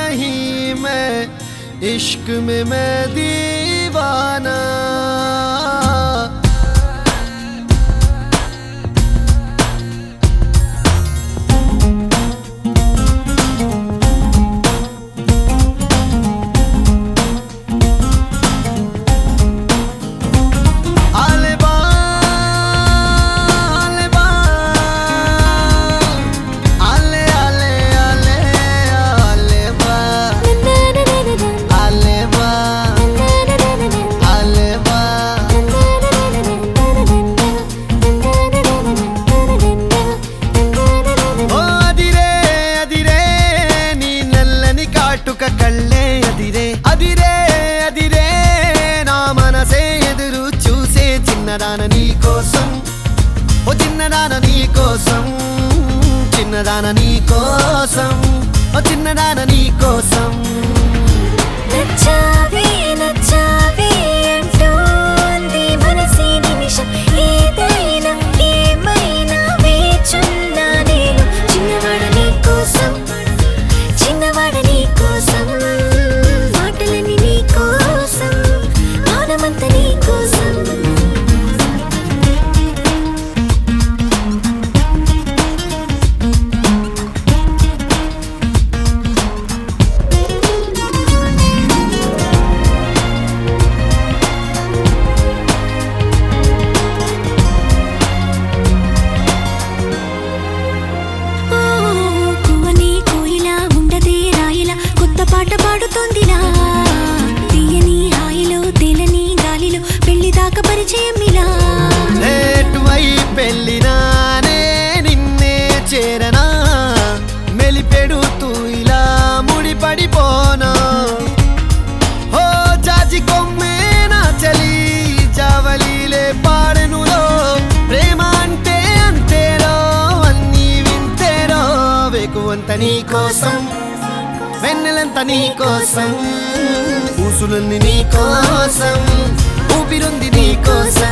नहीं मैं इश्क में मैं दीवाना। కళ్ళే అదిరే అదిరే అదిరే నా మనసే ఎదురు చూసే చిన్నదాన నీ కోసం, ఓ చిన్నదాన నీ కోసం, చిన్నదాన నీ కోసం, ఓ చిన్నదాన నీ కోసం. నచ్చావే నచ్చావే అంటోంది మనసే నిమిషం, ఏదైనా ఏమైనా వేచున్నా నేను. చిన్నవాడ నీ కోసం, చిన్నవాడ నీ కోసం, మాటలని నీ కోసం, మౌనమంత నీ కోసం. పాట పాడుతోందిలా తీయని హాయిలో తేలని గాలిలో పెళ్లి దాకా పరిచయం ఇలా. లేటువై పెళ్ళినానే నిన్నే చేరనా, మెలిపెడుతూ ఇలా ముడిపడిపోనా. ఓ జాజి కొమ్మే నా చలి జావలిలే పాడెనులో, ప్రేమ అంటే అంతేరో అన్నీ వింతేరో. వేకువంత నీ కోసం, వెన్నెలంత నీ కోసం, ఊసులుంది నీ కోసం, ఊపిరుంది నీ కోసం.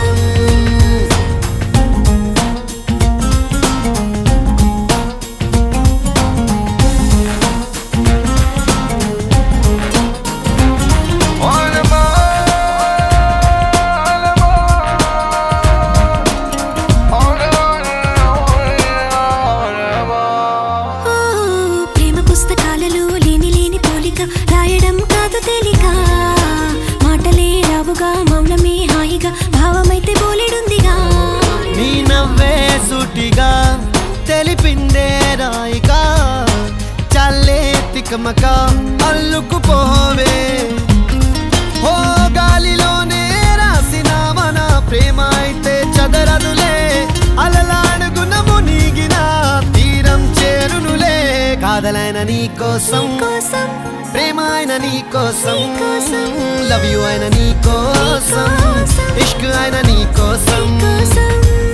రాయడం కాదు తేలిక, మాటలే రావుగా, మౌనమే హాయిగా, భావమైతే బోలెడుందిగా. నీ నవ్వే సూటిగా తెలిపిందే రాయిగా, చల్లే తికమక అల్లుకుపోవే. ఓ గాలిలోనే రాసిన మన ప్రేమ అయితే చదరనులే, అలలాడుగున మునిగిన తీరం చేరునులే. కాదలైన నీ కోసం, ప్రేమ అయిన నీ కోసం, లవ్ యూ అయిన నీ కోసం, ఇష్క్ అయిన నీ కోసం.